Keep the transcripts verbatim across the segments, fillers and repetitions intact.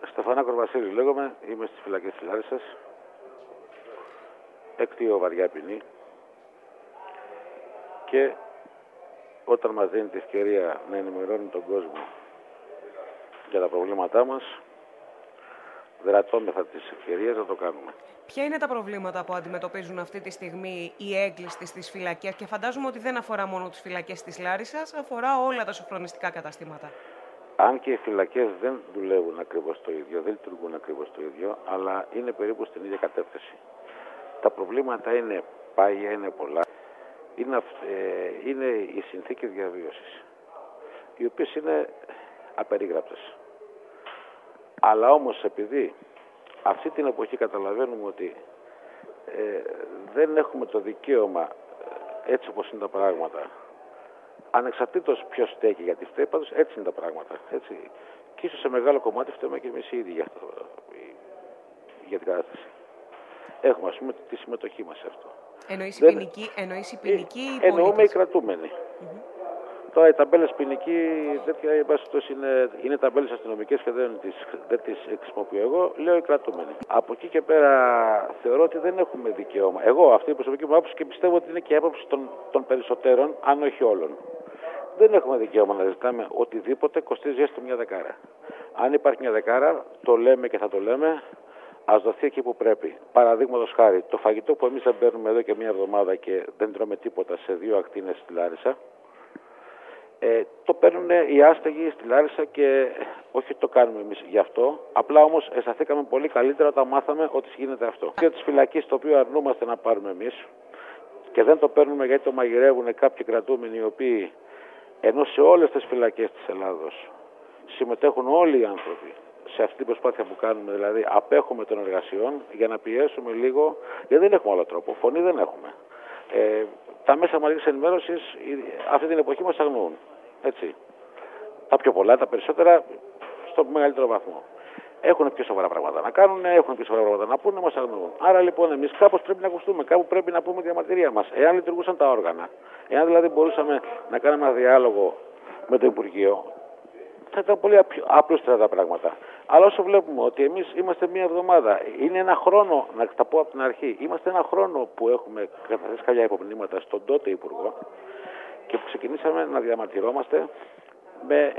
Στεφανάκος Βασίλης λέγομαι, είμαι στις φυλακές της Λάρισσας. Εκτείω βαριά ποινή και όταν μας δίνει τη ευκαιρία να ενημερώνει τον κόσμο για τα προβλήματά μας, δρατώμεθα τις ευκαιρίες να το κάνουμε. Ποια είναι τα προβλήματα που αντιμετωπίζουν αυτή τη στιγμή οι έγκλειστοι στις φυλακές, και φαντάζομαι ότι δεν αφορά μόνο τις φυλακές της Λάρισσας, αφορά όλα τα σοφρονιστικά καταστήματα? Αν και οι φυλακές δεν δουλεύουν ακριβώς το ίδιο, δεν λειτουργούν ακριβώς το ίδιο, αλλά είναι περίπου στην ίδια κατεύθυνση. Τα προβλήματα είναι πάγια, είναι πολλά. Είναι, ε, είναι οι συνθήκες διαβίωσης, οι οποίες είναι απερίγραπτες. Αλλά όμως επειδή αυτή την εποχή καταλαβαίνουμε ότι ε, δεν έχουμε το δικαίωμα, έτσι όπως είναι τα πράγματα, ανεξαρτήτως ποιος στέκει, γιατί φταίει, πάντως έτσι είναι τα πράγματα. Έτσι. Και ίσως σε μεγάλο κομμάτι φταίμε και εμείς οι ίδιοι για, αυτό, για την κατάσταση. Έχουμε, ας πούμε, τη συμμετοχή μας σε αυτό. Εννοείς η ποινική, εννοείς η ποινική ή οι εννοούμε οι κρατούμενοι. Mm-hmm. Τώρα οι ταμπέλες ποινική, τέτοια είναι, είναι ταμπέλες αστυνομικές και δεν τις, δεν τις χρησιμοποιώ εγώ, λέω οι κρατούμενοι. Από εκεί και πέρα θεωρώ ότι δεν έχουμε δικαίωμα. Εγώ αυτή η προσωπική μου άποψη, και πιστεύω ότι είναι και η άποψη των, των περισσότερων, αν όχι όλων. Δεν έχουμε δικαίωμα να ζητάμε οτιδήποτε κοστίζει έστω μια δεκάρα. Αν υπάρχει μια δεκάρα, το λέμε και θα το λέμε, ας δοθεί εκεί που πρέπει. Παραδείγματος χάρη, το φαγητό που εμείς δεν παίρνουμε εδώ και μια εβδομάδα και δεν τρώμε τίποτα σε δύο ακτίνες στη Λάρισα, Ε, το παίρνουν οι άστεγοι στη Λάρισα και όχι το κάνουμε εμείς γι' αυτό. Απλά όμως αισθανθήκαμε πολύ καλύτερα όταν μάθαμε ότι γίνεται αυτό. Και της φυλακής, το οποίο αρνούμαστε να πάρουμε εμείς και δεν το παίρνουμε γιατί το μαγειρεύουν κάποιοι κρατούμενοι, οι οποίοι, ενώ σε όλες τις φυλακές της Ελλάδος συμμετέχουν όλοι οι άνθρωποι σε αυτή την προσπάθεια που κάνουμε, δηλαδή απέχουμε των εργασιών για να πιέσουμε λίγο, γιατί δεν έχουμε άλλο τρόπο. Φωνή δεν έχουμε. Ε, τα μέσα μαζικής ενημέρωσης αυτή την εποχή μας αγνοούν. Έτσι. Τα πιο πολλά, τα περισσότερα, στο μεγαλύτερο βαθμό. Έχουν πιο σοβαρά πράγματα να κάνουν, έχουν πιο σοβαρά πράγματα να πούνε, μας αγνοούν. Άρα λοιπόν εμείς κάπως πρέπει να ακουστούμε, κάπου πρέπει να πούμε τη διαμαρτυρία μας. Εάν λειτουργούσαν τα όργανα, εάν δηλαδή μπορούσαμε να κάνουμε ένα διάλογο με το Υπουργείο, θα ήταν πολύ απλούστερα τα πράγματα. Αλλά όσο βλέπουμε ότι εμείς είμαστε μία εβδομάδα, είναι ένα χρόνο, να τα πω από την αρχή, είμαστε ένα χρόνο που έχουμε καταθέσει κάποια υπομνήματα στον τότε Υπουργό και που ξεκινήσαμε να διαμαρτυρόμαστε με,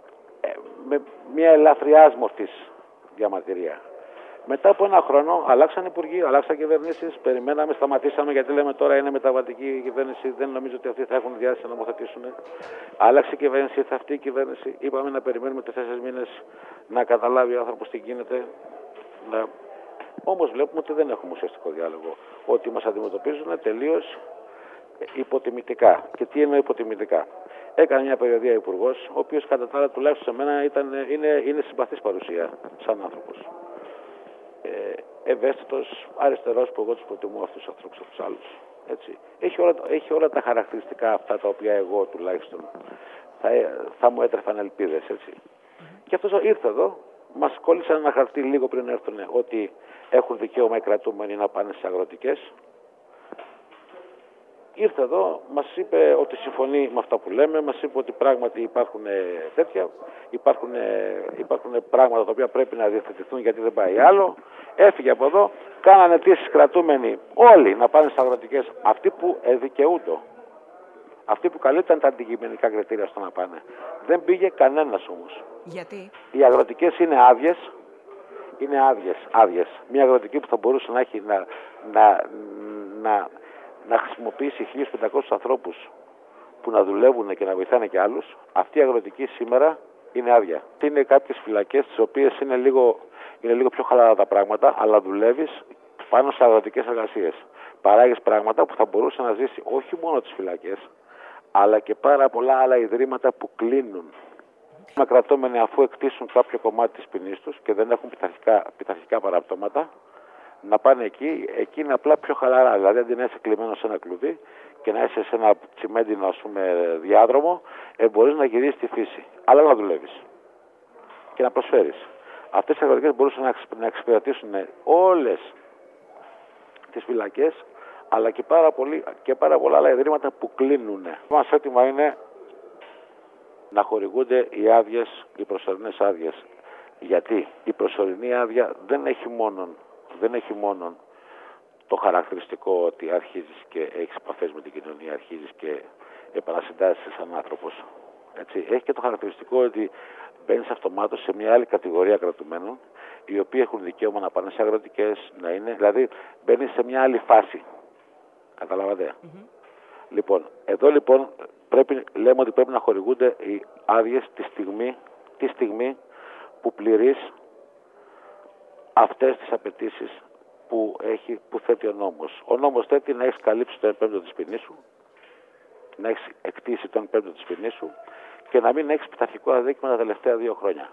με μια ελαφριά μορφής διαμαρτυρία. Μετά από ένα χρόνο αλλάξαν υπουργοί, αλλάξαν κυβερνήσεις, περιμέναμε, σταματήσαμε γιατί λέμε τώρα είναι μεταβατική κυβέρνηση, δεν νομίζω ότι αυτοί θα έχουν διάθεση να νομοθετήσουν. Άλλαξε η κυβέρνηση, ήρθε αυτή η κυβέρνηση, είπαμε να περιμένουμε τέσσερις μήνες να καταλάβει ο άνθρωπος τι γίνεται. Να... Όμως βλέπουμε ότι δεν έχουμε ουσιαστικό διάλογο, ότι μας αντιμετωπίζουν τελείως υποτιμητικά. Και τι εννοώ υποτιμητικά? Έκανε μια περιοδία υπουργός, ο οποίος κατά τα άλλα τουλάχιστον σε μένα ήταν, είναι, είναι συμπαθής παρουσία σαν άνθρωπος. Ε, ευαίσθητος, αριστερός, που εγώ τους προτιμώ αυτούς τους ανθρώπους από τους άλλους. Έτσι. Έχει, όλα, έχει όλα τα χαρακτηριστικά αυτά τα οποία εγώ τουλάχιστον θα, θα μου έτρεφαν ελπίδες. Έτσι. Mm-hmm. Και αυτός ήρθε εδώ, μας κόλλησαν ένα χαρτί λίγο πριν έρθουν ότι έχουν δικαίωμα οι κρατούμενοι να πάνε στις αγροτικές. Ήρθε εδώ, μας είπε ότι συμφωνεί με αυτά που λέμε, μας είπε ότι πράγματι υπάρχουν τέτοια, υπάρχουν, υπάρχουν πράγματα τα οποία πρέπει να διευθετηθούν γιατί δεν πάει άλλο. Έφυγε από εδώ, κάνανε αιτήσεις κρατούμενοι όλοι να πάνε στις αγροτικές, αυτοί που δικαιούνται. Αυτοί που καλύπταν τα αντικειμενικά κριτήρια στο να πάνε. Δεν πήγε κανένας όμως. Γιατί? Οι αγροτικές είναι άδειες, είναι άδειες, άδειες. Μια αγροτική που θα μπορούσε να έχει να... να, να να χρησιμοποιήσει χίλιους πεντακόσιους ανθρώπους που να δουλεύουν και να βοηθάνε και άλλους, αυτή η αγροτική σήμερα είναι άδεια. Είναι κάποιες φυλακές τις οποίες είναι λίγο, είναι λίγο πιο χαλαρά τα πράγματα, αλλά δουλεύεις πάνω σε αγροτικές εργασίες. Παράγεις πράγματα που θα μπορούσε να ζήσει όχι μόνο τις φυλακές, αλλά και πάρα πολλά άλλα ιδρύματα που κλείνουν. Οι κρατούμενοι, αφού εκτίσουν κάποιο κομμάτι της ποινής τους και δεν έχουν πειθαρχικά, πειθαρχικά παραπτώματα, να πάνε εκεί, εκεί είναι απλά πιο χαλαρά. Δηλαδή, αντί να είσαι κλειμένο σε ένα κλουβί και να είσαι σε ένα τσιμέντινο, ας πούμε, διάδρομο, ε, μπορείς να γυρίσεις στη φύση. Αλλά να δουλεύεις και να προσφέρεις. Αυτές οι αγροτικές μπορούσαν να, να εξυπηρετήσουν όλες τις φυλακές, αλλά και πάρα, πολύ, και πάρα πολλά άλλα ιδρύματα που κλείνουν. Μας έτοιμα είναι να χορηγούνται οι άδειες, οι προσωρινές άδειες. Γιατί η προσωρινή άδεια δεν έχει μόνον, δεν έχει μόνον το χαρακτηριστικό ότι αρχίζεις και έχεις επαφές με την κοινωνία, αρχίζεις και επανασυντάσσεσαι σαν άνθρωπος. Έτσι. Έχει και το χαρακτηριστικό ότι μπαίνεις αυτομάτως σε μια άλλη κατηγορία κρατουμένων, οι οποίοι έχουν δικαίωμα να πάνε σε αγροτικές, να είναι, δηλαδή μπαίνεις σε μια άλλη φάση. Καταλάβατε. Mm-hmm. Λοιπόν, εδώ λοιπόν πρέπει, λέμε ότι πρέπει να χορηγούνται οι άδειες τη στιγμή, τη στιγμή που πληρείς αυτές τις απαιτήσεις που, έχει, που θέτει ο νόμος. Ο νόμος θέτει να έχεις καλύψει το ένα πέμπτο της ποινής σου, να έχεις εκτίσει το ένα πέμπτο της ποινής σου και να μην έχεις πειθαρχικό αδίκημα τα τελευταία δύο χρόνια.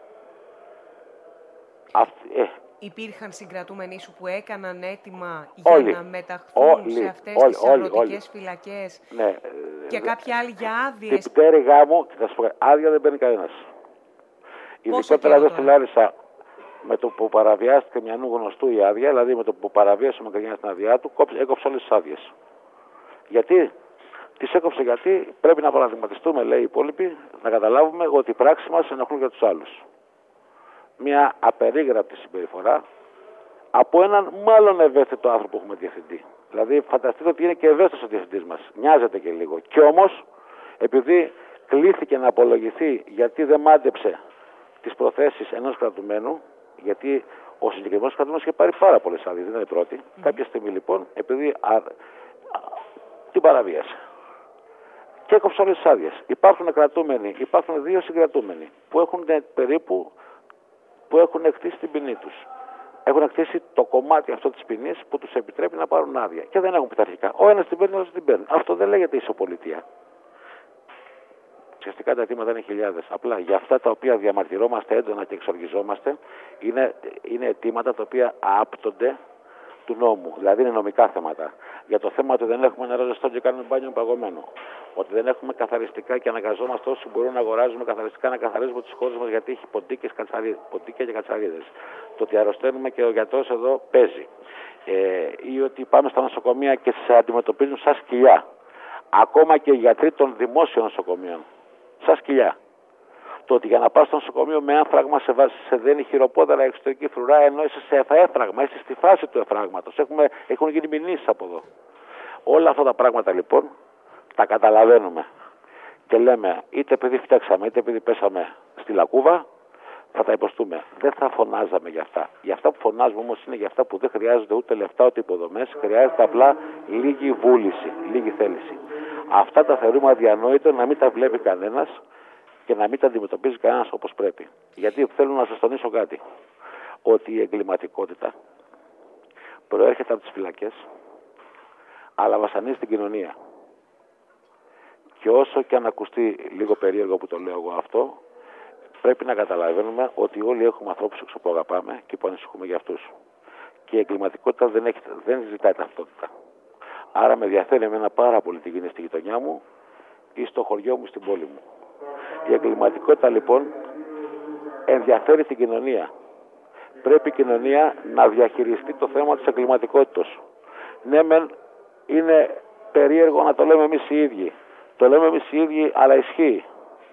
Αυτή, ε, Υπήρχαν συγκρατούμενοι σου που έκαναν έτοιμα για όλοι, να μεταχθούν όλοι, σε αυτές όλοι, τις όλοι, αγροτικές όλοι. φυλακές Ναι, και δε, κάποιοι άλλοι για άδειες. Την πτέρυγά μου, και θα σου πω, άδεια δεν παίρνει κανένας. Ειδικότερα εδώ στη Λάρισα, με το που παραβιάστηκε μια νου γνωστού η άδεια, δηλαδή με το που παραβίασε ο Μακρυγιάννης την άδειά του, έκοψε όλες τις άδειες. Γιατί? Τις έκοψε γιατί πρέπει να παραδειγματιστούμε, λέει οι υπόλοιποι, να καταλάβουμε ότι οι πράξεις μας ενοχλούν για τους άλλους. Μια απερίγραπτη συμπεριφορά από έναν μάλλον ευαίσθητο άνθρωπο που έχουμε διευθυντή. Δηλαδή, φανταστείτε ότι είναι και ευαίσθητος ο διευθυντής μας. Μοιάζεται και λίγο. Κι όμως, επειδή κλήθηκε να απολογηθεί γιατί δεν μάντεψε τις προθέσεις ενός κρατουμένου, γιατί ο συγκεκριμένος κρατουμένος είχε πάρει πάρα πολλές άδειες, δεν είναι η πρώτη. Mm. Κάποια στιγμή λοιπόν, επειδή α, α, την παραβίασε και έκοψε όλες τις άδειες. Υπάρχουν κρατούμενοι, υπάρχουν δύο συγκρατούμενοι που έχουν περίπου που έχουν εκτίσει την ποινή τους. Έχουν εκτίσει το κομμάτι αυτό της ποινής που τους επιτρέπει να πάρουν άδεια και δεν έχουν πειθαρχικά. Ο ένας την παίρνει, ο άλλος την παίρνει. Αυτό δεν λέγεται ισοπολιτεία. Ουσιαστικά τα αιτήματα είναι χιλιάδες. Απλά για αυτά τα οποία διαμαρτυρόμαστε έντονα και εξοργιζόμαστε είναι, είναι αιτήματα τα οποία άπτονται του νόμου. Δηλαδή είναι νομικά θέματα. Για το θέμα ότι δεν έχουμε νερό ζεστό και κάνουμε μπάνιο παγωμένο. Ότι δεν έχουμε καθαριστικά και αναγκαζόμαστε όσοι μπορούν να αγοράζουμε καθαριστικά να καθαρίζουμε τις χώρες μας γιατί έχει ποντίκες, κατσαρί, ποντίκια και κατσαρίδες. Το ότι αρρωσταίνουμε και ο γιατρός εδώ παίζει. Ε, ή ότι πάμε στα νοσοκομεία και σε αντιμετωπίζουν σαν σκυλιά. Ακόμα και οι γιατροί των δημόσιων νοσοκομείων. Σαν σκυλιά. Το ότι για να πας στο νοσοκομείο με έμφραγμα σε, σε δένει χειροπόδαρα εξωτερική φρουρά ενώ είσαι σε έφραγμα, είσαι στη φάση του εφράγματος. Έχουμε, έχουν γίνει μηνύσεις από εδώ. Όλα αυτά τα πράγματα λοιπόν τα καταλαβαίνουμε και λέμε είτε επειδή φταίξαμε είτε επειδή πέσαμε στη λακκούβα θα τα υποστούμε. Δεν θα φωνάζαμε για αυτά. Για αυτά που φωνάζουμε όμως είναι για αυτά που δεν χρειάζονται ούτε λεφτά ούτε υποδομές, χρειάζεται απλά λίγη βούληση, λίγη θέληση. Αυτά τα θεωρούμε αδιανόητο να μην τα βλέπει κανένας και να μην τα αντιμετωπίζει κανένας όπως πρέπει. Γιατί θέλω να σας τονίσω κάτι. Ότι η εγκληματικότητα προέρχεται από τις φυλακές, αλλά βασανίζει την κοινωνία. Και όσο και αν ακουστεί λίγο περίεργο που το λέω εγώ αυτό, πρέπει να καταλαβαίνουμε ότι όλοι έχουμε ανθρώπους έξω που αγαπάμε και που ανησυχούμε για αυτούς. Και η εγκληματικότητα δεν, έχει, δεν ζητάει ταυτότητα. Άρα με ενδιαφέρει εμένα πάρα πολύ τι γίνεται στη γειτονιά μου ή στο χωριό μου, στην πόλη μου. Η εγκληματικότητα λοιπόν ενδιαφέρει την κοινωνία. Πρέπει η κοινωνία να διαχειριστεί το θέμα της εγκληματικότητας. Ναι, μεν είναι περίεργο να το λέμε εμείς οι ίδιοι. Το λέμε εμείς οι ίδιοι, αλλά ισχύει.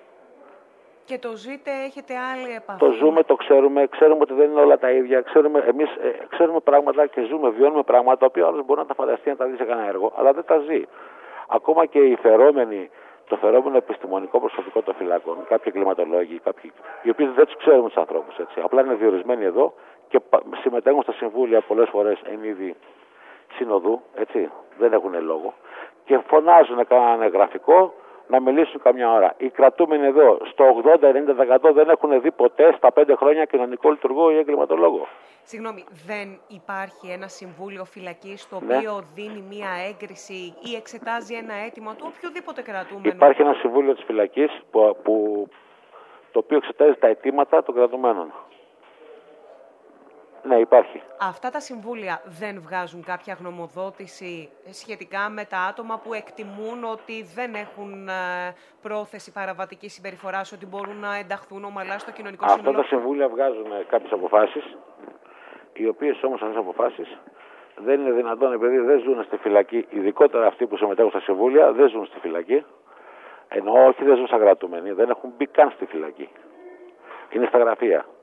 Και το ζείτε, έχετε άλλη επαφή. Το ζούμε, το ξέρουμε, ξέρουμε ότι δεν είναι όλα τα ίδια. Ξέρουμε, εμείς ε, ξέρουμε πράγματα και ζούμε, βιώνουμε πράγματα τα οποία άλλος μπορεί να τα φανταστεί, να τα δει σε κανένα έργο, αλλά δεν τα ζει. Ακόμα και οι φερόμενοι, το φερόμενο επιστημονικό προσωπικό των φυλάκων, κάποιοι κλιματολόγοι, κάποιοι, οι οποίοι δεν τους ξέρουν τους ανθρώπους, έτσι. Απλά είναι διορισμένοι εδώ και συμμετέχουν στα συμβούλια πολλές φορές εν είδη συνοδού, έτσι. Δεν έχουν λόγο. Και φωνάζουν κανένα γραφικό να μιλήσουν καμιά ώρα. Οι κρατούμενοι εδώ στο ογδόντα με ενενήντα τοις εκατό δεν έχουν δει ποτέ στα πέντε χρόνια κοινωνικό λειτουργό ή εγκληματολόγο. Συγγνώμη, δεν υπάρχει ένα συμβούλιο φυλακής το οποίο ναι. δίνει μία έγκριση ή εξετάζει ένα αίτημα του οποιοδήποτε κρατούμενο? Υπάρχει ένα συμβούλιο της φυλακής που, που, το οποίο εξετάζει τα αιτήματα των κρατουμένων. Ναι, υπάρχει. Αυτά τα συμβούλια δεν βγάζουν κάποια γνωμοδότηση σχετικά με τα άτομα που εκτιμούν ότι δεν έχουν πρόθεση παραβατικής συμπεριφοράς, ότι μπορούν να ενταχθούν ομαλά στο κοινωνικό σύνολο? Αυτά τα συμβούλια βγάζουν κάποιες αποφάσεις, οι οποίες όμως αυτές τις αποφάσεις δεν είναι δυνατόν, επειδή δεν ζουν στη φυλακή, ειδικότερα αυτοί που συμμετέχουν στα συμβούλια, δεν ζουν στη φυλακή, ενώ όχι δεν ζουν σαν κρατούμενοι, δεν έχουν μπει καν στη φυλακή. Είναι στα γραφεία.